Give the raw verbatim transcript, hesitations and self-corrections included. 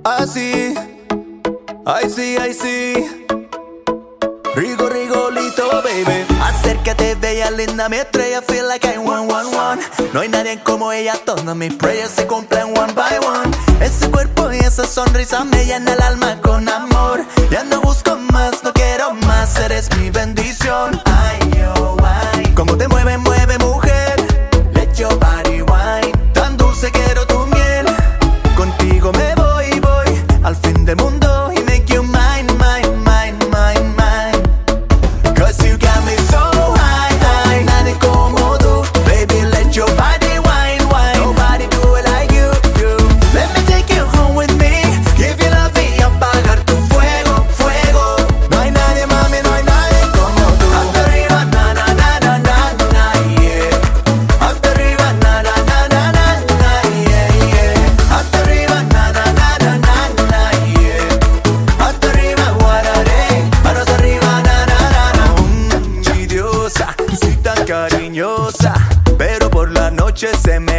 Así, ay sí, ay sí. Rigo, rigolito, baby. Acércate, bella, linda, mi estrella. Feel like I want, one, one. No hay nadie como ella, todas mis prayers se cumplen one by one. Ese cuerpo y esa sonrisa me llena el alma con amor. Ya no busco más, no quiero más, eres mi bendición. Ay, oh, ay. Como te mueve, mueve, mujer. Let your body wine. Tan dulce quiero tu miel. Contigo me voy, voy al fin del mundo y make you mine, mine, mine, mine, mine. Cause you got me so high, high. Nadie como tú, baby, let your body wine, wine. Nobody do it like you, you. Let me take you home with me. Give you love y apagar tu fuego, fuego. No hay nadie, mami, no hay nadie como tú. Hasta arriba, na, na, na, na, na, na, yeah. Hasta arriba, na, na, na, na, na, na, yeah, yeah. Hasta arriba, na, na, na, na, na, na, yeah. Hasta arriba, guardaré. Manos arriba, na, na, na, na. Mm, chidiosa, tú sí tan cariñosa, pero por la noche se me